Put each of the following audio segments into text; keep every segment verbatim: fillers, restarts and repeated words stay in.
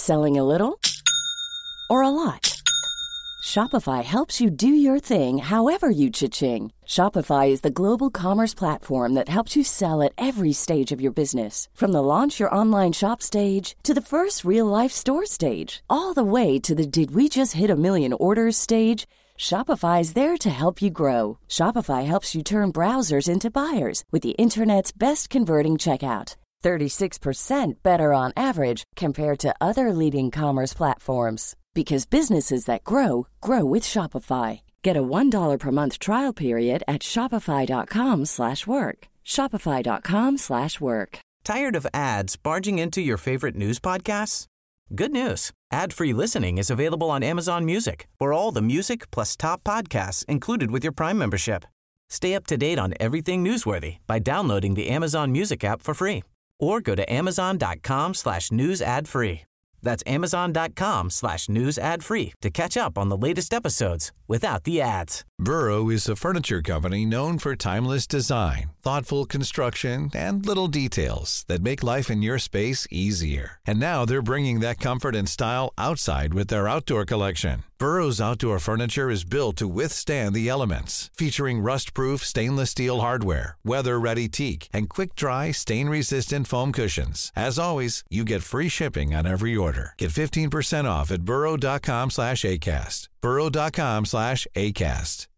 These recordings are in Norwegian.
Selling a little or a lot? Shopify helps you do your thing however you cha-ching. Shopify is the global commerce platform that helps you sell at every stage of your business. From the launch your online shop stage to the first real-life store stage, all the way to the did we just hit a million orders stage. Shopify is there to help you grow. Shopify helps you turn browsers into buyers with the internet's best converting checkout. thirty-six percent better on average compared to other leading commerce platforms. Because businesses that grow, grow with Shopify. Get a one dollar per month trial period at shopify.com slash work. Shopify.com slash work. Tired of ads barging into your favorite news podcasts? Good news. Ad-free listening is available on Amazon Music for all the music plus top podcasts included with your Prime membership. Stay up to date on everything newsworthy by downloading the Amazon Music app for free or go to amazon.com slash news ad free. That's amazon.com slash news ad free to catch up on the latest episodes without the ads. Burrow is a furniture company known for timeless design, thoughtful construction, and little details that make life in your space easier. And now they're bringing that comfort and style outside with their outdoor collection. Burrow's outdoor furniture is built to withstand the elements, featuring rust-proof stainless steel hardware, weather-ready teak, and quick-dry, stain-resistant foam cushions. As always, you get free shipping on every order. Get fifteen percent off at burrow.com slash ACAST. burrow.com slash ACAST.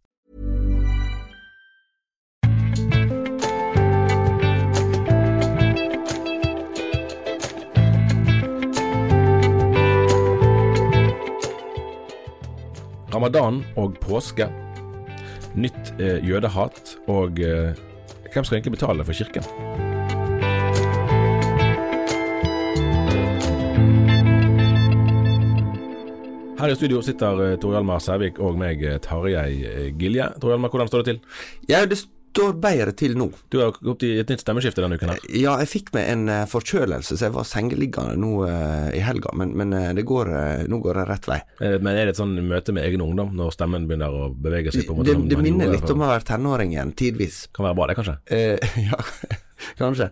Ramadan og påske, nytt eh, jødehat og eh, hvem skal egentlig betale for kirken? Her i studio sitter uh, Tor Hjalmar Sævik og meg, Tarjei uh, Gilje. Tor Hjalmar, hvordan står det til? Ja, det står bedre til nå. Du har gått i et nytt stemmeskifte denne uken her. Ja, jeg fikk med en uh, forkjølelse, så jeg var sengeliggende nå uh, i helga, men, men uh, det går, uh, nå går det rett vei. Uh, men er det et sånn møte med egen ungdom, når stemmen begynner å bevege seg på en måte? Det, det minner litt om å være tenåring igjen, tidvis. Kan være bra det, kanskje? Uh, ja, kanskje.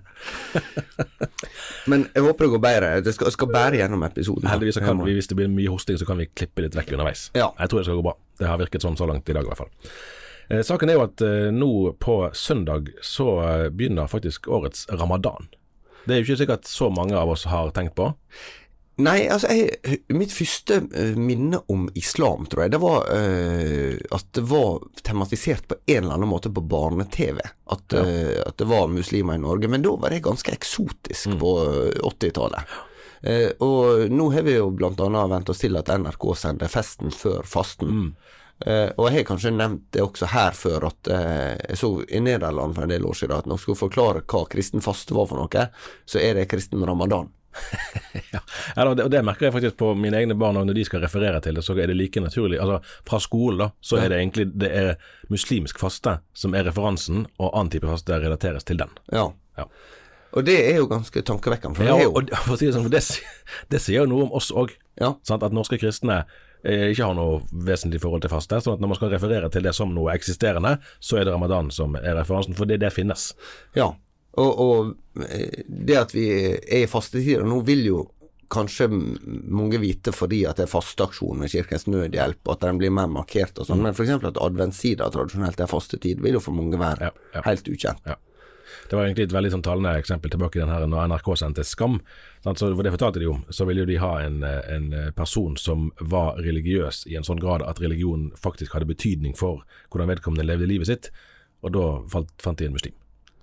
Men jeg håper det går bedre. Det skal, skal bære gjennom episoden. Heldigvis kan vi, hvis det blir mye hosting, så kan vi klippe litt vekk underveis. Ja. Jeg tror det skal gå bra. Det har virket sånn så langt i dag i hvert fall. Eh, saken er jo at eh, nå på søndag så eh, begynner faktisk årets Ramadan. Det er jo ikke sikkert så mange av oss har tenkt på. Nei, altså jeg, mitt første uh, minne om islam, tror jeg, det var uh, at det var tematisert på en eller annen måte på barne-tv, at, ja. uh, at det var muslimer i Norge, men da var det ganske eksotisk mm. på åttitallet. Uh, og nå har vi jo blant annet vent oss til at N R K sender festen før fasten. Mm. Uh, og jeg har kanskje nevnt det også her før, at uh, jeg så i Nederland for en del år siden, at når jeg skulle forklare hva kristen faste var for noe, så er det kristen ramadan. Ja, og det, og det merker jeg faktisk på mine egne barn, når de skal referere til det, så er det like naturlig. Altså, fra skolen da, så er det egentlig det er muslimsk faste som er referansen, og annen type faste relateres til den. Ja. Ja. Og det er jo ganske tankevekkende. For ja, det er jo... og, og for å si det sånn, det, det sier jo noe om oss også, ja. Sant? At norske kristne eh, ikke har noe vesentlig forhold til faste, sånn at når man skal referere til det som noe eksisterende, så er det ramadan som er referansen, for det, det finnes. Ja. Og, og det at vi er i fastetider nå vil jo kanskje mange vite fordi at det er fasteaksjon med Kirkens Nødhjelp, og at den blir mer markert og sånn, mm. men for eksempel at adventssida tradisjonelt er fastetid, vil jo for mange være ja, ja. helt ukjent. Ja. Det var egentlig et veldig sånn talende eksempel tilbake i den her når N R K sendte Skam, så det fortalte de om, så ville jo de ha en, en person som var religiøs i en sånn grad at religion faktisk hadde betydning for hvordan vedkommende levde livet sitt, og da falt, fant de en muslim.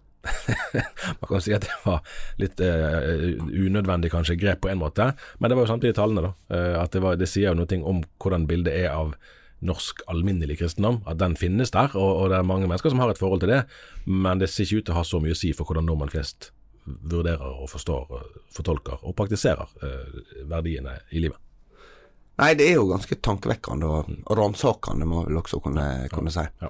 Man kan si at det var litt uh, unødvendig kanskje grep på en måte, men det var jo samtidig talende da, uh, at det, var, det sier jo noe om hvordan bildet er av norsk alminnelig kristendom, at den finnes der, og, og det er mange mennesker som har et forhold til det, men det ser ikke ut til å ha så mye å si for hvordan nordmenn flest vurderer og forstår, fortolker og praktiserer uh, verdiene i livet. Nei, det er jo ganske tankevekkende og, og ransakende, må vel også kunne, kunne si. Ja.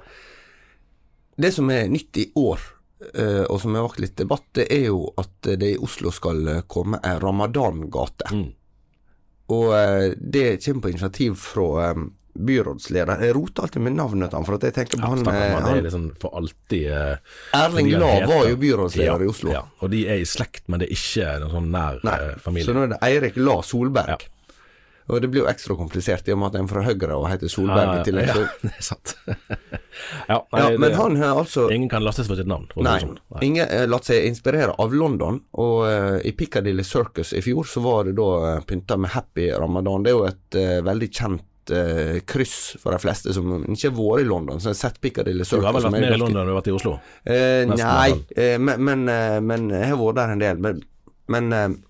Det som er nytt i år, Uh, og som har vært litt debatt, det er jo at det i Oslo skal komme en Ramadan-gate. Mm. Og uh, det kommer på initiativ fra um, byrådsleder. Jeg roter alltid med navnet han, for at jeg tenker på ja, han, man, han det er liksom for alltid uh, Erling Lav var jo byrådsleder ja, i Oslo. Ja, og de er i slekt, men det er ikke en sånn nær Nei, uh, familie. så nå er det Eirik La Solberg. Ja. Og det blir jo ekstra komplisert i og med at en fra Høyre og heter Solberg ja, ja, i tillegg. Ja, så... det er sant. ja, nei, ja, men det, han har altså... Ingen kan lastes for sitt navn. For nei, sånn. nei. ingen uh, latt seg inspirere av London, og uh, i Piccadilly Circus i fjor så var det da uh, pyntet med Happy Ramadan. Det er jo et uh, veldig kjent Uh, kryss for de fleste som ikke har vært i London, så har sett Piccadilly Circus. Du har vel vært mer ganske... i London enn du har vært i Oslo? Uh, nei, uh, men, men, uh, men jeg har vært der en del. Men, men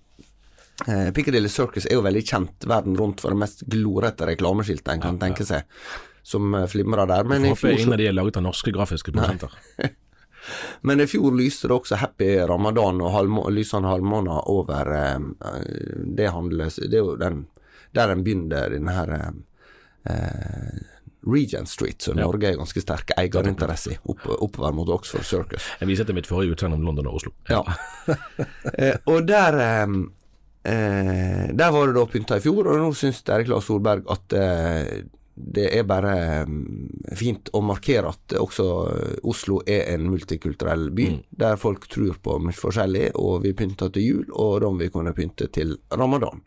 uh, Piccadilly Circus er jo veldig kjent verden rundt for det mest glorete reklameskiltet en kan ja, tenke seg, som uh, flimrer der. Men jeg håper ingen av de er laget av norske grafiske produsenter. Men i fjor lyste det også Happy Ramadan og halvmå, lysende halvmåner over uh, det handles. Det er jo den der en begynner denne her uh, Uh, Regent Street, så ja. Norge er ganske sterke eierinteresse i opp, oppover mot Oxford Circus. Jeg viser til mitt forrige utsagn om London og Oslo. Ja. uh, og der um, uh, der var det da pyntet i fjor, og nå synes Erik Lars Solberg at uh, det er bare um, fint å markere at også Oslo er en multikulturell by, mm. der folk tror på mye forskjellig, og vi pynter til jul, og da må vi kunne pynte til Ramadan.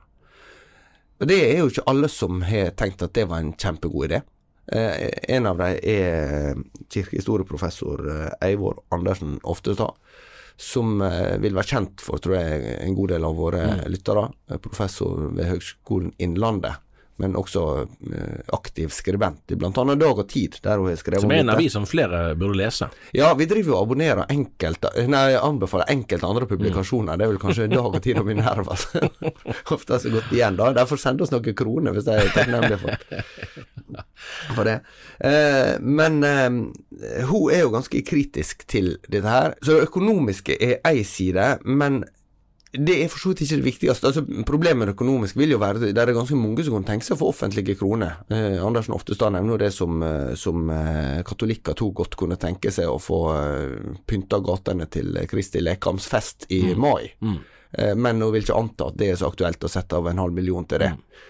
Og det er jo ikke alle som har tenkt at det var en kjempegod idé. Eh, en av dem er kirkehistorieprofessor eh, Eivor Andersen Oftestad, som eh, vil være kjent for, tror jeg, en god del av våre mm. lyttere. Professor ved Høgskolen Innlandet, men også eh, aktiv skribent i blant annet Dag og Tid, der hun har skrevet som om er en dette. avis som flere burde lese. Ja, vi driver jo og abonnerer enkelte, nei, jeg anbefaler enkelte andre publikasjoner, mm. det er vel kanskje Dag og Tid og min nerv, altså. Ofte så godt igjen da, derfor send oss noen kroner hvis det er takknemlig for, for det. Eh, men eh, hun er jo ganske kritisk til dette her, så det økonomiske er en side, men det er for så vidt ikke det viktigste. Altså, problemet med det økonomisk vil jo være, det er ganske mange som kan tenke seg for offentlige kroner. Eh, Andersen Oftestad nevner det som, som eh, katolikker to godt kunne tenke seg å få eh, pynta gatene til Kristi Lekamsfest i mm. mai. Mm. Eh, men hun vil ikke anta at det er så aktuelt å sette av en halv million til det. Mm.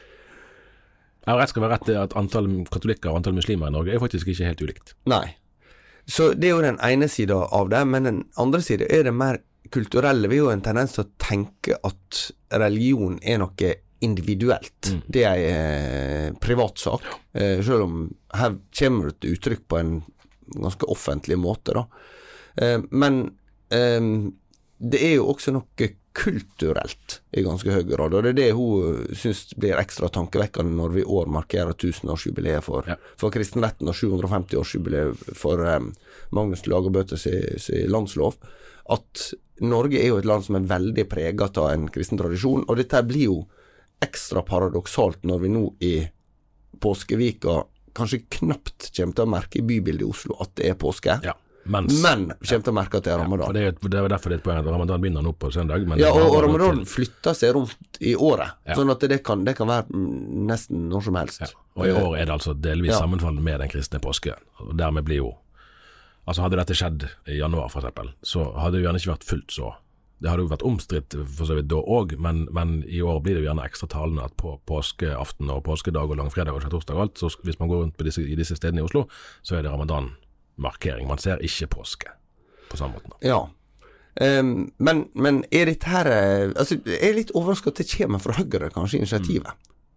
Ja, rett skal være rett at antall katolikker og antall muslimer i Norge er faktisk ikke helt ulikt. Nei. Så det er jo den ene siden av det, men den andre siden er det mer kulturelle. Vi har jo en tendens til å tenke at religion er noe individuelt. Mm. Det er en privatsak, eh, selv om her kommer det til uttrykk på en ganske offentlig måte da. Eh, men eh, det er jo også noe kulturelt i ganske høy grad, og det er det hun synes blir ekstra tankevekkende når vi i år markerer tusenårsjubileet for, ja. for kristenretten og sjuhundreogfemti-årsjubileet for eh, Magnus Lagabøte sin, sin landslov, at Norge er jo et land som er veldig preget av en kristen tradisjon, og dette blir jo ekstra paradoksalt når vi nå i påskevika kanskje knapt kommer til å merke i bybildet i Oslo at det er påske. Ja. Mens, men kommer til å merke at det er Ramadan. Ja, det, er, det er derfor det er et poeng at Ramadan begynner nå på søndag. Men ja, og, og Ramadan til... flytter seg rundt i året, ja. sånn at det kan, det kan være nesten når som helst. Ja. Og i år er det altså delvis ja. sammenfallende med den kristne påske, og dermed blir jo, altså hadde dette skjedd i januar for eksempel, så hadde det jo gjerne ikke vært fullt så. Det hadde jo vært omstridt for så vidt da også, men, men i år blir det jo gjerne ekstra talende at på påskeaften og påskedag og langfredag og skjærtorsdag og alt, så hvis man går rundt på disse, i disse stedene i Oslo, så er det Ramadan-markering. Man ser ikke påske på samme måte. Ja, um, men, men er dette her, altså jeg er litt overrasket at det kommer fra Høyre, kanskje, initiativet?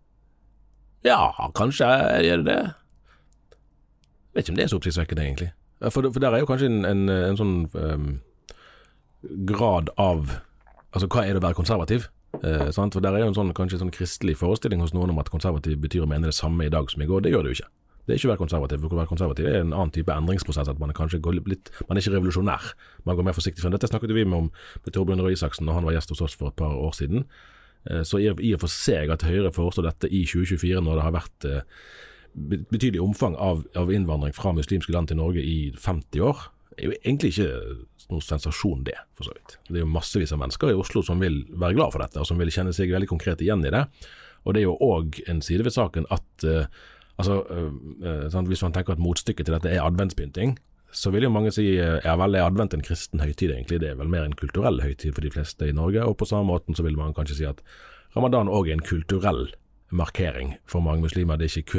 Mm. Ja, kanskje er det det. Jeg vet ikke om det er så oppsiktsvekkende egentlig. For, for der er jo kanskje en, en, en sånn um, grad av, altså hva er det å være konservativ? Eh, sant? For der er jo en sånn, kanskje sånn kristelig forestilling hos noen om at konservativ betyr å mene det samme i dag som i går. Det gjør det jo ikke. Det er ikke å være konservativ. For å være konservativ er en annen type endringsprosess, at man er kanskje går litt, man er ikke revolusjonær. Man går mer forsiktig frem. Dette snakket vi med om med Torbjørn Røe Isaksen når han var gjest hos oss for et par år siden. Eh, så i, i og for seg at Høyre foreslår dette i tjue tjuefire når det har vært eh, betydelig omfang av, av innvandring fra muslimske land til Norge i femti år, er jo egentlig ikke noen sensasjon det, for så vidt. Det er jo massevis av mennesker i Oslo som vil være glad for dette, og som vil kjenne seg veldig konkret igjen i det. Og det er jo også en side ved saken at uh, altså, uh, sånn, hvis man tenker at motstykket til dette er adventspynting, så vil jo mange si uh, ja vel, er advent en kristen høytid egentlig? Det er vel mer en kulturell høytid for de fleste i Norge, og på samme måten så vil man kanskje si at Ramadan også er en kulturell markering for mange muslimer. Det er ikke kun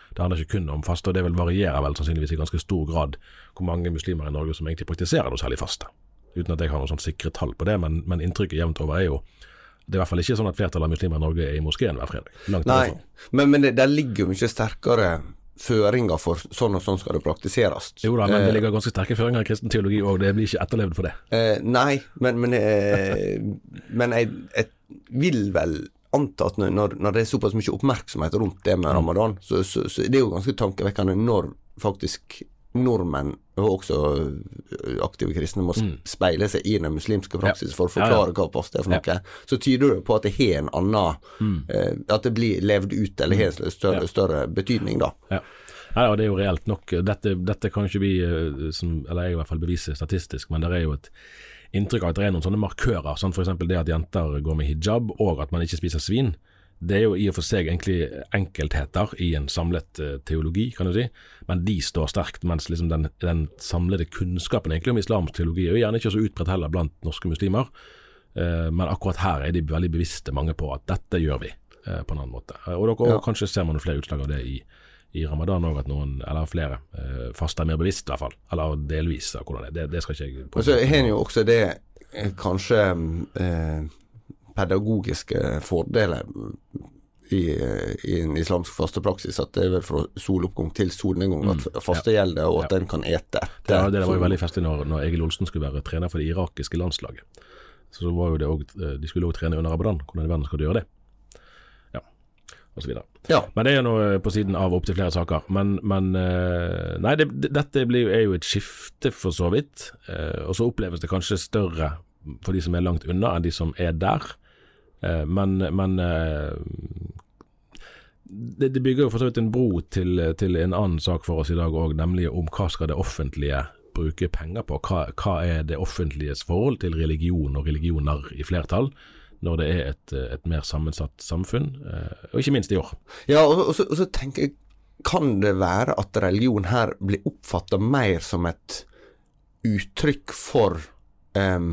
Det handler ikke kun om faste, og det vil variere vel sannsynligvis i ganske stor grad hvor mange muslimer i Norge som egentlig praktiserer noe særlig faste. Uten at jeg har noen sånn sikre tall på det, men, men inntrykket jevnt over er jo det er i hvert fall ikke sånn at flertallet av muslimer i Norge er i moskeen hver fredag. Langt Nei, men, men det, der ligger jo mye sterkere føringer for sånn og sånn skal det praktiseres. Jo da, men det ligger ganske sterke føringer i kristen teologi, og det blir ikke etterlevd for det. Eh, nei, men, men, eh, men jeg, jeg vil vel anta at når, når det er såpass mye oppmerksomhet rundt det med Ramadan, så, så, så det er jo ganske tankevekkende når faktisk nordmenn og også aktive kristne må speile seg i den muslimske praksis for å forklare hva faste er for noe, så tyder det på at det har en annen mm. eh, at det blir levd ut eller har en større, større betydning da. Ja. Ja, og det er jo reelt nok. Dette, dette kan ikke vi, som, eller jeg i hvert fall bevise statistisk, men det er jo et inntrykk av at det er noen sånne markører, sånn for eksempel det at jenter går med hijab og at man ikke spiser svin. Det er jo i og for seg egentlig enkeltheter i en samlet uh, teologi, kan du si, men de står sterkt, mens liksom den, den samlede kunnskapen egentlig om islamsk teologi er jo gjerne ikke så utbredt heller blant norske muslimer, uh, men akkurat her er de veldig bevisste mange på at dette gjør vi uh, på en annen måte. Uh, og, dere, og kanskje ser man flere utslag av det i, i Ramadan også, at noen, eller flere, uh, faster mer bevisst i hvert fall, eller delvis av hvordan det er. Det, det skal ikke jeg på. Og så har jo også det kanskje uh, pedagogiske fordeler i, i en islamsk fastepraksis, at det er vel fra soloppgang til solnedgang mm. at faste ja. Gjelder, og at ja. Den kan ete etter. Ja, det, det var jo veldig festlig når, når Egil Olsen skulle være trener for det irakiske landslaget. Så var jo det også, de skulle også trene under Ramadan. Hvordan i verden skal du gjøre det? Ja, og så videre. Ja. Men det er jo noe på siden av opp til flere saker. Men, men nei, det, dette blir, er jo et skifte for så vidt, og så oppleves det kanskje større for de som er langt unna enn de som er der. Men, men det, det bygger jo for så vidt en bro til, til en annen sak for oss i dag også, nemlig om hva skal det offentlige bruke penger på, hva, hva er det offentliges forhold til religion og religioner i flertall når det er et, et mer sammensatt samfunn, og ikke minst i år. Ja, og, og, så, og så tenker jeg, kan det være at religion her blir oppfattet mer som et uttrykk for um,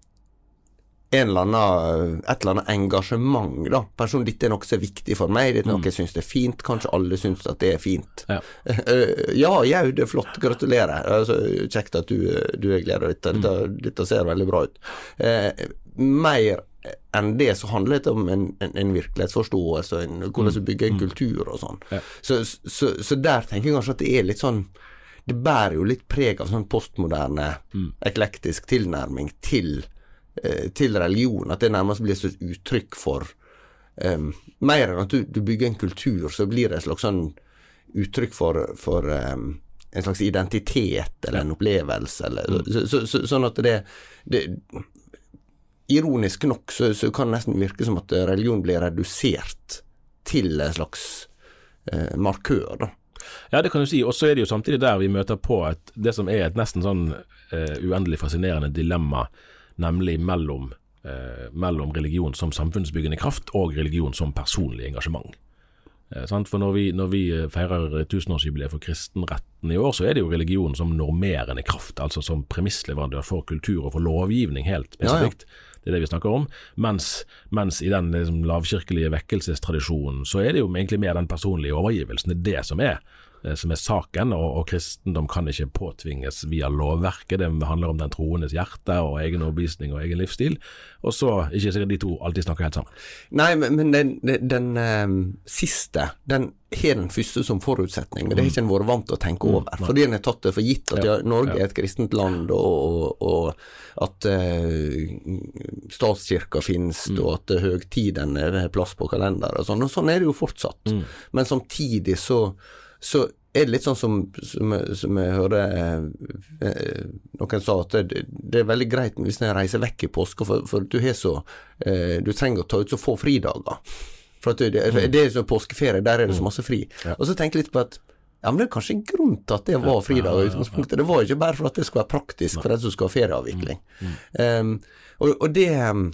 en eller annen, et eller annet engasjement da. Person, dette er noe som er viktig for meg, dette er noe jeg synes det er fint, kanskje alle synes at det er fint. Ja, ja, ja det er flott, gratulerer. Altså, kjekt at du, du er gleder deg. Dette, dette, dette ser veldig bra ut. Eh, mer enn det så handler det om en, en, en virkelighetsforståelse, en, hvordan du bygger en kultur og sånn. Ja. Så, så, så der tenker jeg kanskje at det er litt sånn, det bærer jo litt preg av sånn postmoderne, mm. eklektisk tilnærming til til religion, at det nærmest blir et uttrykk for um, mer enn at du, du bygger en kultur, så blir det et slags sånn uttrykk for, for um, en slags identitet eller en opplevelse eller, mm. så, så, så, sånn at det, det ironisk nok så, så kan det nesten virke som at religion blir redusert til en slags uh, markør da. Ja, det kan du si, og så er det jo samtidig der vi møter på at det som er et nesten sånn uh, uendelig fascinerende dilemma, nemlig mellom, eh, mellom religion som samfunnsbyggende kraft og religion som personlig engasjement. Eh, sant? For når vi, når vi feirer tusenårsjubileet for kristenretten i år, så er det jo religion som normerende kraft, altså som premissleverandør for kultur og for lovgivning helt spesifikt. Ja, ja. Det er det vi snakker om. Mens, mens i den liksom, lavkirkelige vekkelsestradisjonen, så er det jo egentlig mer den personlige overgivelsen. Det er det som er som er saken, og, og kristendom kan ikke påtvinges via lovverket. Det handler om den troendes hjerte og egen overbevisning og egen livsstil, og så ikke sikkert de to alltid snakker helt sammen. Nei, men, men den, den, den um, siste, den har den første som forutsetning, men det har ikke en vært vant til å tenke over, mm, fordi den er tatt det for gitt at ja, Norge ja. Er et kristent land, og, og, og at uh, statskirka finnes, mm. og at høgtiden er plass på kalender, og sånn, og sånn er det jo fortsatt. Mm. Men samtidig så så er det litt sånn som, som, som jeg hører eh, noen sa at det, det er veldig greit hvis jeg reiser vekk i påske, for, for du har så eh, du trenger å ta ut så få fridager, for at det, det, det er så påskeferie, der er det så masse fri. Ja. Og så tenker jeg litt på at ja, men det er kanskje en grunn til at det var fridager i utgangspunktet. Det var ikke bare for at det skulle være praktisk for den som skal ha ferieavvikling. Mm. Mm. Um, og, og det um,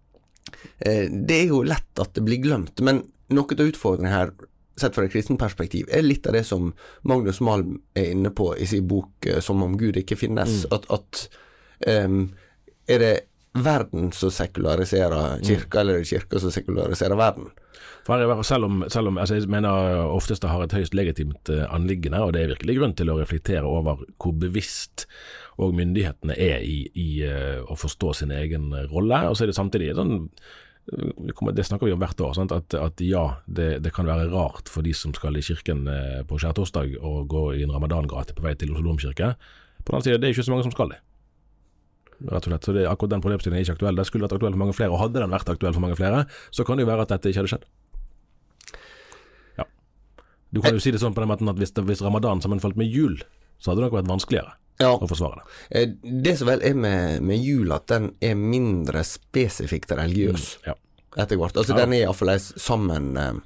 det er jo lett at det blir glemt, men noe av utfordringen her sett fra et kristent perspektiv, er litt av det som Magnus Malm er inne på i sin bok Som om Gud ikke finnes, mm. at, at um, er det verden som sekulariserer kirka, mm. eller kirka som sekulariserer verden? For selv om, selv om altså jeg mener oftest det har et høyst legitimt anliggende, og det er virkelig grunn til å reflektere over hvor bevisst og myndighetene er i, i uh, å forstå sin egen rolle, og så er det samtidig sånn, det snakker vi om hvert år, sant? At, at ja, det, det kan være rart for de som skal i kirken uh, på skjærtorsdag og gå i en ramadangate på vei til Oslo Domkirke. På den annen side, det er ikke så mange som skal det. Rett og slett, så det, akkurat den problemstillingen er ikke aktuell. Det skulle vært aktuell for mange flere, og hadde den vært aktuell for mange flere, så kan det jo være at dette ikke hadde skjedd. Ja. Du kan jo si det sånn på den måten at hvis, hvis ramadan sammenfalt med jul, så hadde det nok vært vanskeligere. Ja. Å forsvare det. Det som vel er med, med jul, at den er mindre spesifikt religiøs mm, ja. etter hvert. Altså ja. Den er i hvert fall sammen eh,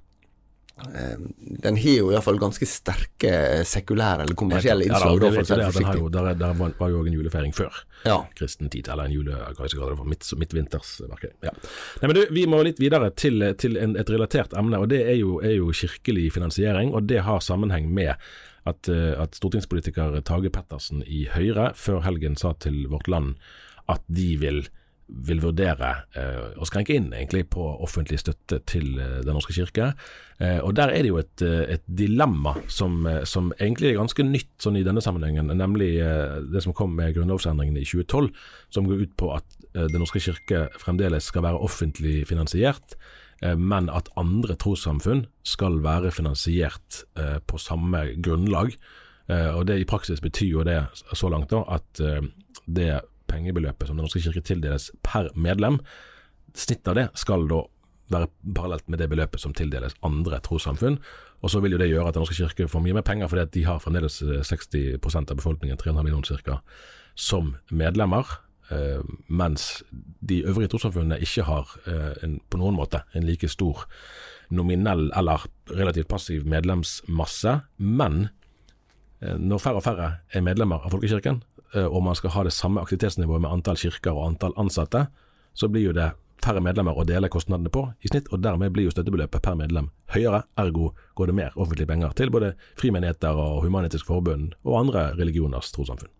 den har jo i hvert fall ganske sterke sekulære eller kommersielle innslag. Ja, da, det, det, den har jo, der, der var, var jo en julefeiring før ja. kristen tid, eller en jule, hva jeg skal kalle det for, midt, midtvintersverket. Ja. Nei, men du, vi må litt videre til, til en, et relatert emne, og det er jo, er jo kirkelig finansiering, og det har sammenheng med At, at stortingspolitiker Tage Pettersen i Høyre før helgen sa til Vårt Land at de vil, vil vurdere eh, å skrenke inn egentlig på offentlig støtte til eh, Den norske kirke. Eh, og der er det jo et, et dilemma som, som egentlig er ganske nytt sånn i denne sammenhengen, nemlig eh, det som kom med grunnlovsendringen i tjue tolv, som går ut på at eh, Den norske kirke fremdeles skal være offentlig finansiert, men at andre trossamfunn skal være finansiert eh, på samme grunnlag. Eh, og det i praksis betyr jo det så langt da, at eh, det pengebeløpet som Den norske kirke tildeles per medlem, snitt av det skal da være parallelt med det beløpet som tildeles andre trossamfunn. Og så vil jo det gjøre at Den norske kirke får mye mer penger, fordi at de har fremdeles seksti prosent av befolkningen, tre komma fem millioner cirka, som medlemmer. Uh, mens de øvrige trossamfunnene ikke har uh, en, på noen måte en like stor nominell eller relativt passiv medlemsmasse, men uh, når færre og færre er medlemmer av Folkekirken, uh, og man skal ha det samme aktivitetsnivået med antall kirker og antall ansatte, så blir jo det færre medlemmer å dele kostnadene på i snitt, og dermed blir jo støttebeløpet per medlem høyere, ergo går det mer offentlige penger til både frimenigheter og Human-Etisk Forbund og andre religioners trossamfunn.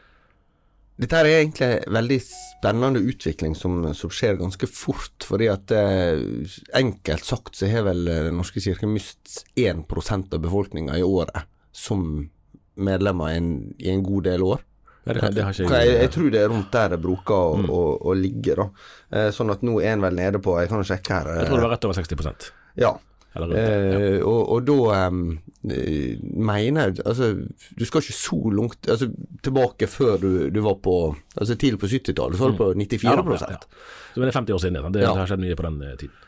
Dette er egentlig en veldig spennende utvikling som, som skjer ganske fort, fordi at eh, enkelt sagt så har vel Den norske kirke mist en prosent av befolkningen i året som medlemmer i en, i en god del år. Ja, det, det har ikke jeg, jeg, jeg tror det er rundt der det bruker å, mm. å, å ligge da. Eh, sånn at nå er en vel nede på, jeg kan sjekke her. Eh, jeg tror det var rett over seksti prosent. Ja. Eh, og, og da um, mener jeg altså, du skal ikke så langt altså, tilbake før du, du var på altså tidlig på syttitallet, så var du på nittifire prosent. Ja, ja, ja. Så det er femti år siden, det, ja. det har skjedd mye på den uh, tiden.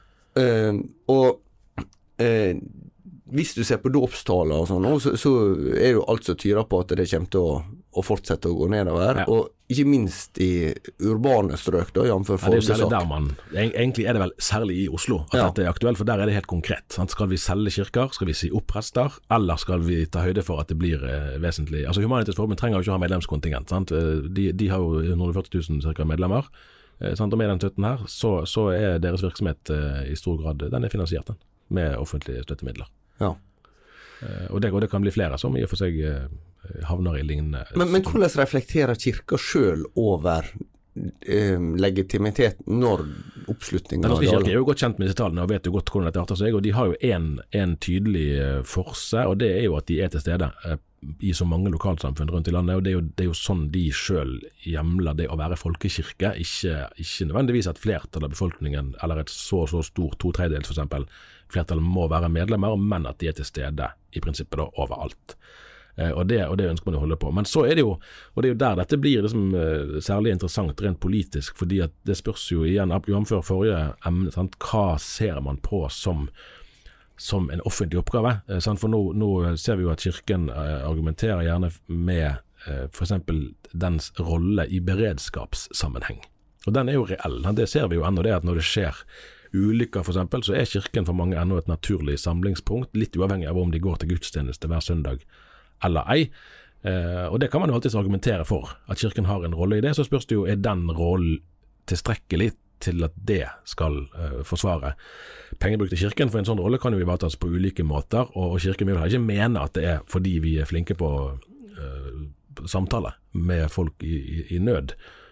Uh, og uh, hvis du ser på dåpstaler og sånn, så, så er det jo alt som tyder på at det kommer til å, å fortsette å gå nedover, ja. og ikke minst i urbane strøk da, jamfør ja, det er jo særlig der man, egentlig er det vel særlig i Oslo at ja. dette er aktuelt, for der er det helt konkret, sant? Skal vi selge kirker, skal vi si opp prester, eller skal vi ta høyde for at det blir eh, vesentlig, altså Human-Etisk Forbund trenger jo ikke ha medlemskontingent, sant? De, de har jo hundre og førti tusen cirka medlemmer, eh, sant? Og med den støtten her, så, så er deres virksomhet eh, i stor grad, den er finansiert den, med offentlige støttemidler. Ja. Eh, og, det, og det kan bli flere som i og for seg eh, havner i lignende. Men, men hvordan reflekterer kirka selv over eh, legitimitet når oppslutningen Den norske kirke er jo godt kjent med disse tallene og vet jo godt hvordan dette arter seg, og de har jo en, en tydelig forse, og det er jo at de er til stede eh, i så mange lokalsamfunn rundt i landet, og det er jo, det er jo sånn de selv hjemler det å være folkekirke, ikke, ikke nødvendigvis at flertall av befolkningen, eller et så så stort to tredjedels for eksempel, flertall må være medlemmer, men at de er til stede i prinsippet da overalt. Uh, og, det, og det ønsker man å holde på. Men så er det jo, og det er jo der dette blir liksom, uh, særlig interessant rent politisk, fordi at det spørs jo igjen, jomfør forrige emne, sant? Hva ser man på som, som en offentlig oppgave? Uh, sant? For nå, nå ser vi jo at kirken uh, argumenterer gjerne med uh, for eksempel dens rolle i beredskapssammenheng. Og den er jo reell, det ser vi jo ennå det at når det skjer ulykker for eksempel, så er kirken for mange ennå et naturlig samlingspunkt, litt uavhengig av om de går til gudstjeneste hver søndag eller ei, eh, og det kan man jo alltid argumentere for, at kirken har en rolle i det, så spørs det jo, er den rollen tilstrekkelig til at det skal eh, forsvare pengebruk til kirken, for en sånn rolle kan jo ivaretas på ulike måter, og, og kirken vil ikke mene at det er fordi vi er flinke på eh, samtale med folk i, i, i nød,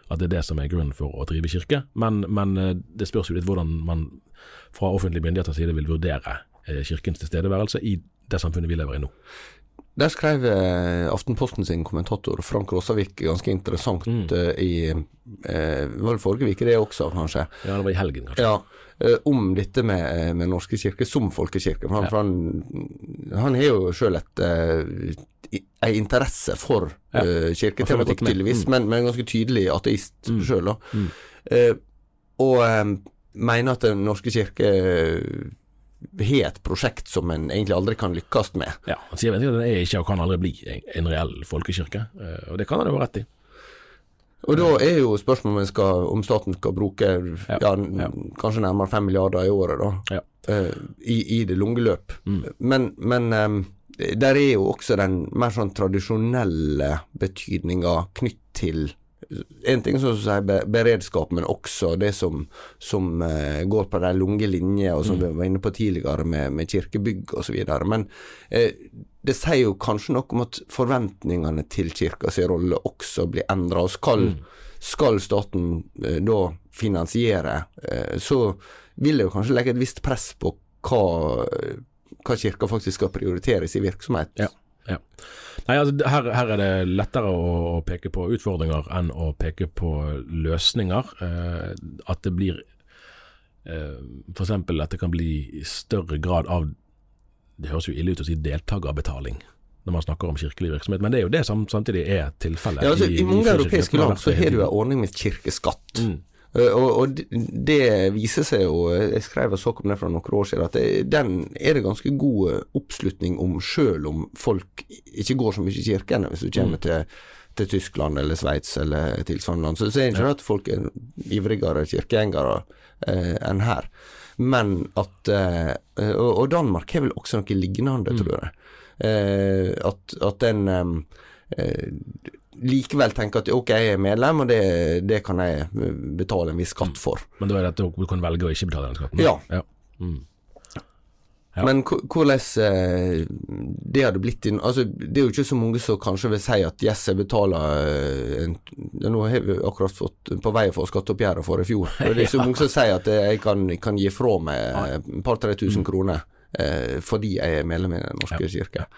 at det er det som er grunnen for å drive kirke, men, men det spørs jo litt hvordan man fra offentlige myndigheters side vil vurdere kirkens tilstedeværelse i det samfunnet vi lever i nå. Der skrev Aftenposten sin kommentator Frank Rosavik ganske interessant mm. i, eh, var det forrige vike det også, kanskje? Ja, det var i helgen, kanskje. Ja, eh, om dette med, med norske kirke som folkekirke. Han, ja. han, han er jo selv et eh, en interesse for ja. uh, kirketematikk tydeligvis, mm. men, men ganske tydelig ateist mm. selv da. Mm. Uh, og um, mener at den norske kirke har et prosjekt som en egentlig aldri kan lykkes med. Ja, han sier at den er ikke og kan aldri bli en, en reell folkekirke, uh, og det kan han jo rett i. Og da er jo spørsmålet om, skal, om staten skal bruke ja. Ja, ja. kanskje nærmere fem milliarder i året da, ja. uh, i, i det lange løp. Mm. Men, men um, der er jo også den mer sånn tradisjonelle betydningen knytt til en ting som sier beredskap, men også det som, som uh, går på de lange linjer, og som mm. vi var inne på tidligere med, med kirkebygg og så videre. Men uh, det sier jo kanskje noe om at forventningene til kirkas rolle også blir endret, og skal, mm. skal staten uh, da finansiere, uh, så vil det jo kanskje legge et visst press på hva hva kirka faktisk skal prioriteres i virksomhet. Ja, ja. Nei, altså, her, her er det lettere å, å peke på utfordringer enn å peke på løsninger. Eh, at det blir eh, for eksempel at det kan bli i større grad av, det høres jo ille ut å si deltagerbetaling når man snakker om kirkelig virksomhet, men det er jo det som samtidig er tilfellet. Ja, altså, I, i mange i europeiske land så har du en ordning med kirkeskatt. Mm. Uh, og, og det viser seg jo, jeg skrev og så om det fra noen år siden, at det, den er det ganske god oppslutning om, selv om folk ikke går så mye i kirken, hvis du kommer mm. til, til Tyskland eller Sveits eller tilsvarende land. Så, så er det ikke ja. at folk er ivrigere kirkegjengere uh, enn her. Men at, uh, og, og Danmark har vel også noe lignende, mm. tror jeg. Uh, at, at den um, uh, likevel tenker at ok, jeg er medlem, og det, det kan jeg betale en viss skatt for. Men da er det at du kan velge å ikke betale den skatten? Ja. Ja. Mm. Ja. Men hvordan eh, det hadde blitt inn, altså det er jo ikke så mange som kanskje vil si at yes, jeg betaler en, nå har vi akkurat fått på vei for skatteoppgjøret for i fjor, og det er så mange som sier at jeg kan, kan gi fra meg et par tre tusen kroner eh, fordi jeg er medlem i den norske ja. kirke.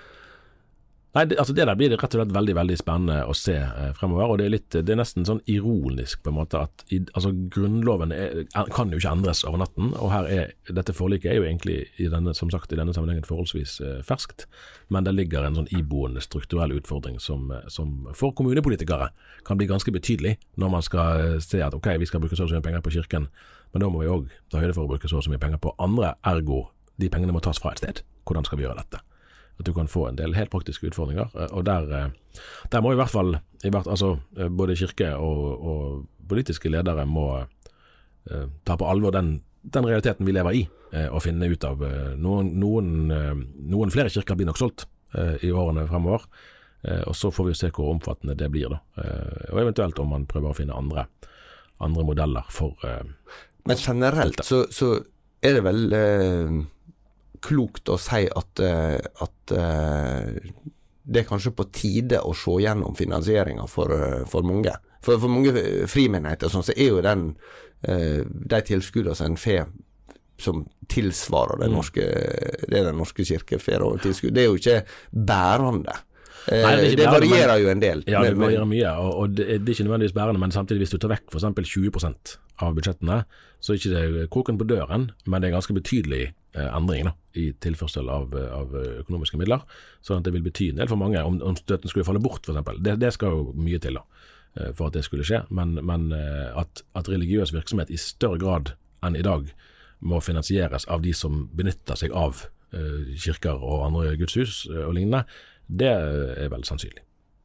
Nei, det, altså det der blir det rett og slett veldig, veldig spennende å se eh, fremover, og det er, litt, det er nesten sånn ironisk på en måte at i, altså grunnloven er, kan jo ikke endres over natten, og her er, dette forliket er jo egentlig i denne, som sagt, i denne sammenhengen forholdsvis eh, ferskt, men det ligger en sånn iboende strukturell utfordring som, som for kommunepolitikere kan bli ganske betydelig når man skal se at ok, vi skal bruke så og så mye penger på kirken, men da må vi også ta høyde for å bruke så og så mye penger på andre, ergo de pengene må tas fra et sted. Hvordan skal vi gjøre dette? At du kan få en del helt praktiske utfordringer, og der, der må i hvert fall i hvert, altså, både kirke og, og politiske ledere må uh, ta på alvor den, den realiteten vi lever i, uh, og finne ut av uh, noen, noen, uh, noen flere kirker blir nok solgt uh, i årene fremover, uh, og så får vi se hvor omfattende det blir da, uh, og eventuelt om man prøver å finne andre, andre modeller for uh, Men generelt så, så er det vel uh klokt å si at, at det er kanskje på tide å se gjennom finansieringen for, for mange. For, for mange frimenigheter sånn, så er jo den, de tilskuddene som en får som tilsvarer den norske, det den norske kirke får og tilskudd, det er jo ikke bærende. Nei, det, det bærende, varierer men, jo en del. Ja, det varierer mye, og, og det, det er ikke nødvendigvis bærende, men samtidig hvis du tar vekk for eksempel tjue prosent av budsjettene, så er ikke det kroken på døren, men det er ganske betydelig eh, endring da, i tilførsel av, av økonomiske midler, sånn at det vil bety en del for mange, om, om støtten skulle falle bort for eksempel. Det, det skal jo mye til da, for at det skulle skje, men, men at, at religiøs virksomhet i større grad enn i dag må finansieres av de som benytter seg av eh, kirker og andre gudshus og lignende, det er vel sannsynlig.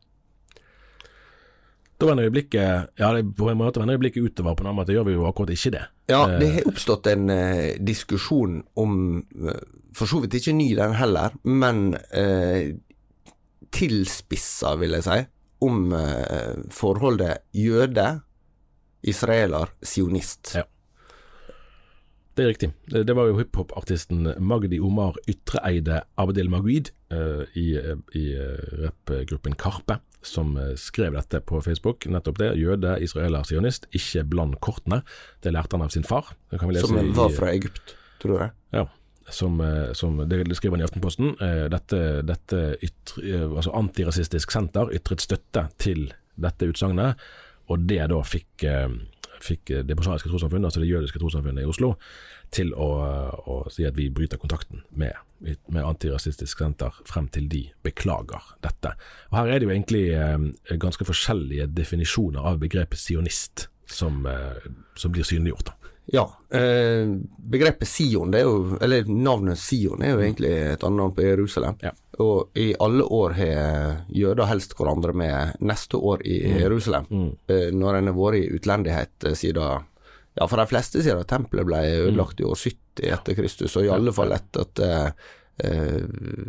Da vender øyeblikket, ja, på en måte vender øyeblikket utover, på en annen måte gjør vi jo akkurat ikke det. Ja, det har oppstått en eh, diskusjon om, for så vidt ikke ny den heller, men eh, tilspisset vil jeg si, om eh, forholdet jøde, israeler, sionist. Ja. Det er riktig. Det var jo hiphop-artisten Magdi Omar Ytreeide Abdel Maguid uh, i, i rappgruppen Karpe som skrev dette på Facebook, nettopp det, jøde, israeler, sionist, ikke bland kortene. Det lærte han av sin far. Det kan vi lese som var i, fra Egypt, tror jeg. Ja, som, som det skriver han i Aftenposten. Dette, dette ytre, altså antirasistisk senter ytret støtte til dette utsagnet, og det da fikk, fikk det mosaiske trossamfunnet, altså det jødiske trossamfunnet i Oslo, til å, å si at vi bryter kontakten med, med antirasistisk senter frem til de beklager dette. Og her er det jo egentlig eh, ganske forskjellige definisjoner av begrepet sionist som, eh, som blir synliggjort da. Ja, eh, begrepet Sion, det er jo, eller navnet Sion er jo egentlig et annet navn på Jerusalem. Ja. Og i alle år har jøder helst hverandre med neste år i mm. Jerusalem. Mm. Eh, når en har vært i utlendighet eh, siden, ja, for de fleste sier at tempelet ble ødelagt i år sytti etter Kristus, og i alle fall etter at eh,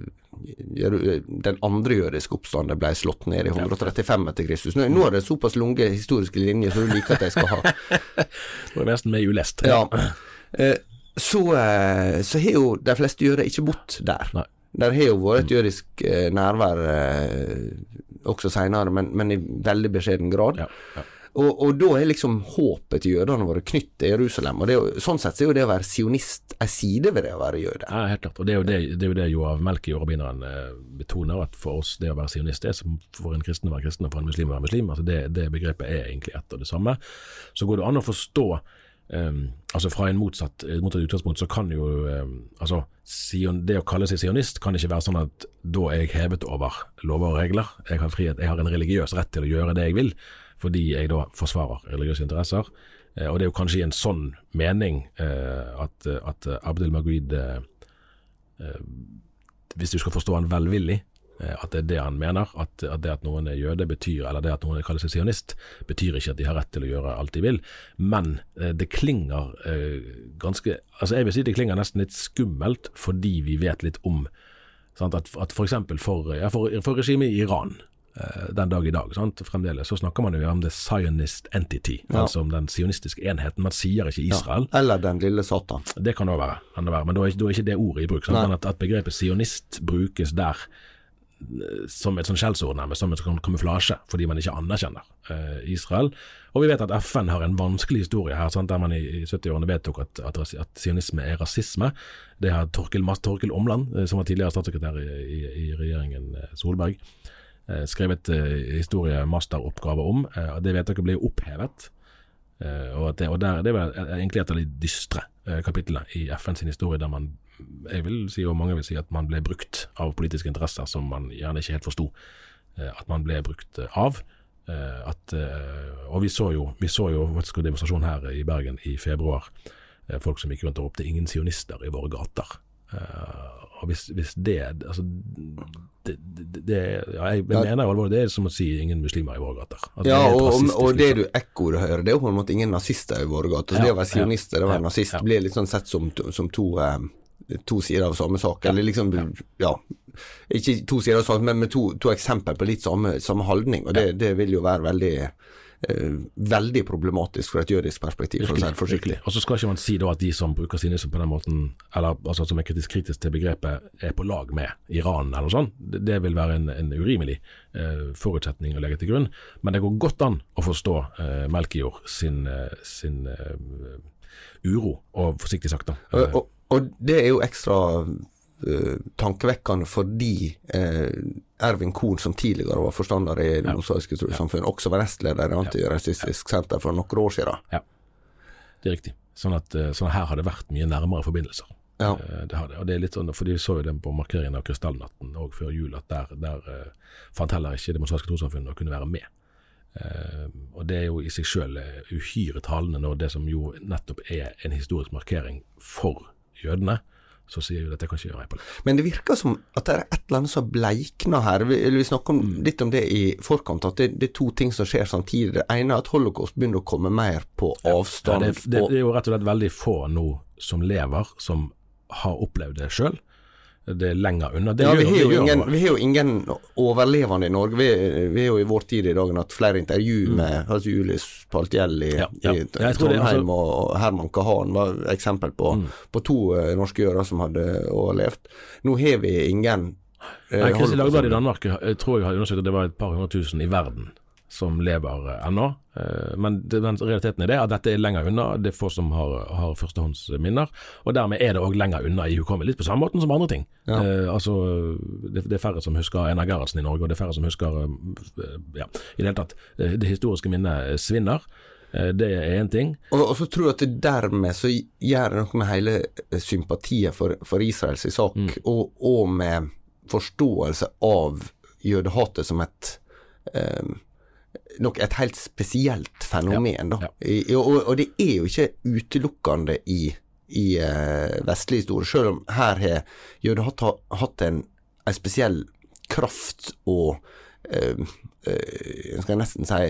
den andre jødiske oppstanden ble slått ned i hundre trettifem etter Kristus. Nå, nå er det såpass lange historiske linjer så du liker at jeg skal ha. Det var nesten med ulest. Ja. Eh, så, eh, så har jo de fleste jøder ikke bodd der. Nei. Der har jo vært et jødisk eh, nærvær eh, også senere, men, men i veldig beskjeden grad. Ja, ja. Og, og da er liksom håpet til jødene våre knytt til Jerusalem, og det er jo, sånn sett så er jo det å være sionist en side ved det å være jøde. Ja, helt klart, og det er jo det, det, er jo det Joav Melchior rabbineren eh, betoner, at for oss det å være sionist er som for en kristen å være kristen og for en muslim å være muslim, altså det, det begrepet er egentlig ett og det samme. Så går det an å forstå, um, altså fra en motsatt, motsatt utgangspunkt, så kan jo, um, altså sion, det å kalle seg sionist kan ikke være sånn at da er jeg hevet over lover og regler, jeg har frihet, jeg har en religiøs rett til å gjøre det jeg vil, fordi jeg da forsvarer religiøse interesser, eh, og det er jo kanskje i en sånn mening eh, at, at Abdel Magwid, eh, eh, hvis du skal forstå han velvillig, eh, at det er det han mener, at, at det at noen er jøde betyr, eller det at noen kaller seg sionist, betyr ikke at de har rett til å gjøre alt de vil, men eh, det klinger eh, ganske, altså jeg vil si det klinger nesten litt skummelt, fordi vi vet litt om, sant, at, at for eksempel for, ja, for, for regimet i Iran, den dag i dag, sant? Fremdeles så snakker man jo om the Zionist entity, ja. Altså om den sionistiske enheten, man sier ikke Israel. Ja. Eller den lille satan. Det kan det være, kan det være. Men da er, da er ikke det ordet i bruk, sant? Men at, at begrepet sionist brukes der som et sånn skjellsord nærmest, som et sånn kamuflasje, fordi man ikke anerkjenner uh, Israel. Og vi vet at F N har en vanskelig historie her, sant? Der man i, i sytti-årene vedtok at, at, at sionisme er rasisme. Det har Torkel, Torkel Omland, som var tidligere statssekretær i, i, i regjeringen Solberg, skrevet uh, historiemasteroppgave om, uh, og det vedtaket ble opphevet, uh, og, det, og der, det var egentlig et av de dystre uh, kapitlene i F N sin historie, der man, jeg vil si, og mange vil si, at man ble brukt av politiske interesser som man gjerne ikke helt forstod, uh, at man ble brukt uh, av, uh, at, uh, og vi så jo, vi så jo faktisk en demonstrasjon her i Bergen i februar, uh, folk som gikk rundt og ropte ingen sionister i våre gater, uh, og hvis, hvis det, altså, det, det, det ja, jeg mener jo alvorlig, det er som å si ingen muslimer i våre gater. Altså, ja, det og, og det liksom. Du ekkoer hører, det er jo på en måte ingen nazister i våre gater. Ja, det å være sionister, det å være ja, nazist, ja. Blir litt sånn sett som, som to, um, to sider av samme sak, ja. Eller liksom, ja, ikke to sider av samme sak, men med to, to eksempel på litt samme, samme holdning, og det, ja. Det vil jo være veldig Uh, veldig problematisk fra et jødisk perspektiv, for å si det forsiktig. Og så skal ikke man si da at de som bruker sionisme på den måten, eller altså som er kritisk kritisk til begrepet, er på lag med Iran eller sånn. Det, det vil være en, en urimelig uh, forutsetning å legge til grunn, men det går godt an å forstå uh, Melchior sin, uh, sin uh, uro, og forsiktig sagt da. Uh, og, og, og det er jo ekstra uh, tankevekkende fordi uh, Ervin Kohn, som tidligere var forstander i det mosaiske trossamfunnet, også var restleder i Antirasistisk Senter for noen år siden. Ja, det er riktig. Sånn at sånn her har det vært mye nærmere forbindelser. Ja. Det har det, og det er litt sånn, for de så jo den på markeringen av krystallnatten og før jul, at der, der uh, fant heller ikke det mosaiske trossamfunnet å kunne være med. Uh, og det er jo i seg selv uhyre talende når det som jo nettopp er en historisk markering for jødene, så sier jo at jeg kan ikke gjøre meg på det. Men det virker som at det er et eller annet som bleikner her. Vi, vi snakker om, mm. litt om det i forkant, at det, det er to ting som skjer samtidig. Det ene er at holocaust begynner å komme mer på avstand. Ja, det, det, det er jo rett og slett veldig få nå som lever, som har opplevd det selv. Det er lenger unna. Det ja, gjør, vi, har jo det ingen, vi har jo ingen overlevende i Norge. Vi, vi har jo i vår tid i dagen hatt flere intervju med mm. altså Julius Paltjelli ja, ja. i Trondheim, altså, og Herman Kahan var eksempel på, mm. på to uh, norske jøder som hadde overlevd. Nå har vi ingen Nei, Kristelig Dagblad i Danmark, jeg tror jeg har undersøkt at det var et par hundre tusen i verden som lever eh, ennå. Eh, men det, den realiteten er det at dette er lenger unna, det er få som har, har førstehåndsminner, og dermed er det også lenger unna i hukommelsen, litt på samme måten som andre ting. Ja. Eh, altså, det, det er færre som husker Einar Gerhardsen i Norge, og det er færre som husker, eh, ja, i det hele tatt, det historiske minnet svinner. Det er en ting. Og, og så tror jeg at det dermed så gjør det noe med hele sympatiet for, for Israels sak, mm. og, og med forståelse av jødehatet som et eh, nok et helt spesielt fenomen. Da. Ja, ja. I, og, og det er jo ikke utelukkende i, i eh, vestlig historie, selv om her har jødehat hatt en, en spesiell kraft og eh, eh, jeg skal nesten si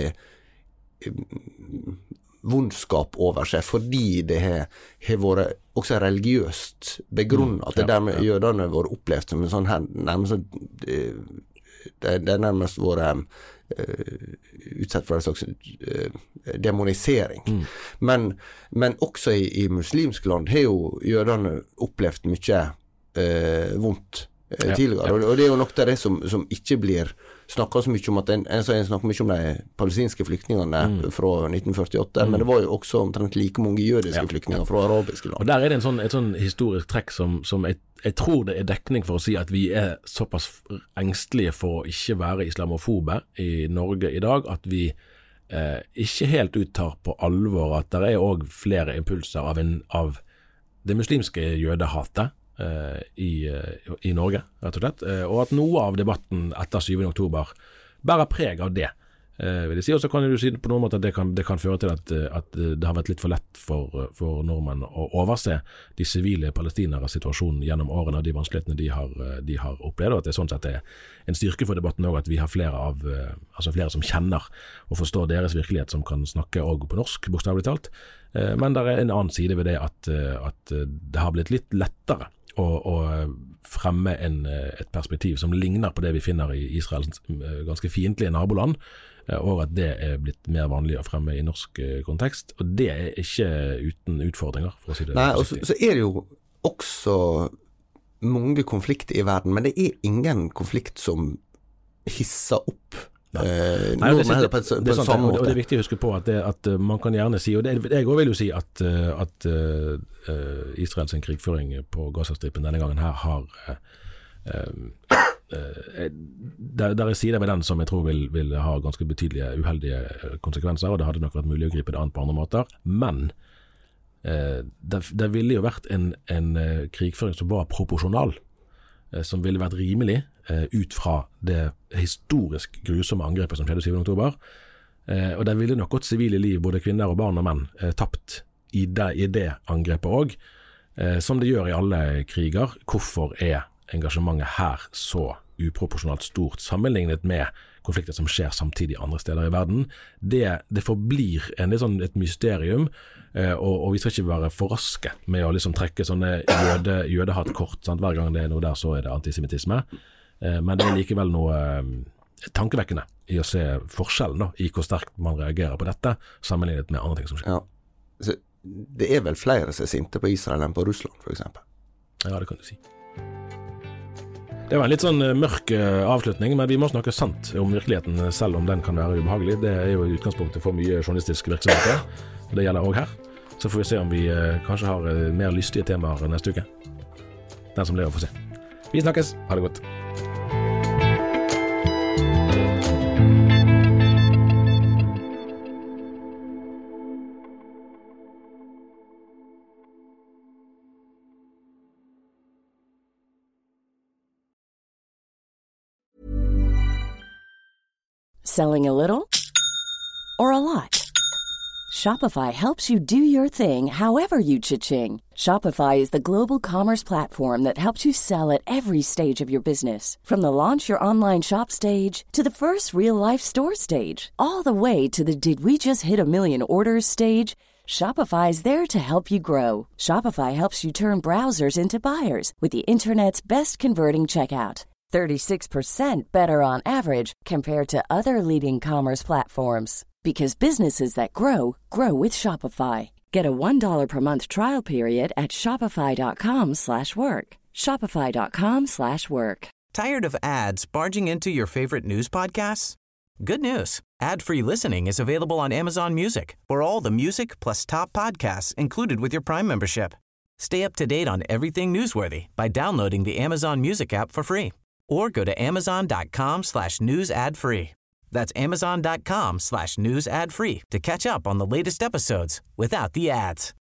vondskap over seg, fordi det har, har vært også religiøst begrunnet, at det dermed jødene har vært opplevd som en sånn her, nærmest det, det er nærmest vært uh, utsatt for en slags uh, demonisering. Mm. Men, men også i, i muslimske land har jo jødene opplevd mye uh, vondt uh, tidligere, ja, ja. Og det er jo nok det som, som ikke blir snakker så mye om at en, en, en snakker mye om de palestinske flyktningene mm. fra nitten førtiåtte, mm. men det var jo også omtrent like mange jødiske ja. flyktninger fra arabiske land. Og der er det en sånn, et sånn historisk trekk som, som jeg, jeg tror det er dekning for å si at vi er såpass engstelige for å ikke være islamofobe i Norge i dag, at vi eh, ikke helt uttar på alvor at det er også flere impulser av, en, av det muslimske jødehatet I, i Norge, rett og slett, og at noe av debatten etter syvende oktober bærer preg av det, vil jeg si. Og så kan du si på noen måte at det kan, det kan føre til at, at det har vært litt for lett for, for nordmenn å overse de sivile palestineres situasjon gjennom årene og de vanskelighetene de har, de har opplevd, og at det sånn sett er en styrke for debatten også at vi har flere av, altså flere som kjenner og forstår deres virkelighet, som kan snakke også på norsk, bokstavelig talt. Men det er en annen side ved det at, at det har blitt litt lettere og, og fremme en, et perspektiv som ligner på det vi finner i Israels ganske fiendtlige naboland, og at det er blitt mer vanlig å fremme i norsk kontekst, og det er ikke uten utfordringer, for å si det. Nei, og så, så er det jo også mange konflikter i verden, men det er ingen konflikt som hisser opp. Nei, Nei det, det, på et, på det, er sant, og, og det er viktig å huske på at, det, at man kan gjerne si, og det, jeg også vil jo si at, at uh, Israels krigføring på Gazastripen denne gangen her har uh, uh, der, der er sider ved den som jeg tror vil, vil ha ganske betydelige uheldige konsekvenser, og det hadde nok vært mulig å gripe det an på andre måter, men uh, det, det ville jo vært en, en uh, krigføring som var proporsjonal, uh, som ville vært rimelig ut fra det historisk grusomme angrepet som skjedde syvende oktober, eh, og det ville nok gått sivile liv, både kvinner og barn og menn, eh, tapt i det, i det angrepet også, eh, som det gjør i alle kriger. Hvorfor er engasjementet her så uproporsjonalt stort sammenlignet med konflikter som skjer samtidig andre steder i verden? Det, det forblir en, det sånn, et mysterium, eh, og, og vi skal ikke være for raske med å liksom trekke sånne jøde, jødehatkort, sant? Hver gang det er noe der, så er det antisemitisme. Men det er likevel noe tankevekkende i å se forskjellen da, i hvor sterkt man reagerer på dette, sammenlignet med andre ting som skjer. Ja. Så det er vel flere som er sinte på Israel enn på Russland, for eksempel? Ja, det kan du si. Det var en litt sånn mørk avslutning, men vi må snakke sant om virkeligheten, selv om den kan være ubehagelig. Det er jo i utgangspunktet for mye journalistisk virksomhet, og det gjelder også her. Så får vi se om vi kanskje har mer lystige temaer neste uke. Den som lever får se. Vi snakkes, ha det godt. Selling a little or a lot? Shopify helps you do your thing however you cha-ching. Shopify is the global commerce platform that helps you sell at every stage of your business. From the launch your online shop stage to the first real-life store stage, all the way to the did we just hit a million orders stage. Shopify is there to help you grow. Shopify helps you turn browsers into buyers with the internet's best converting checkout. thirty-six percent better on average compared to other leading commerce platforms. Because businesses that grow, grow with Shopify. Get a one dollar per month trial period at shopify.com slash work. Shopify.com slash work. Tired of ads barging into your favorite news podcasts? Good news. Ad-free listening is available on Amazon Music for all the music plus top podcasts included with your Prime membership. Stay up to date on everything newsworthy by downloading the Amazon Music app for free or go to amazon.com slash news ad free. That's amazon.com slash news ad free to catch up on the latest episodes without the ads.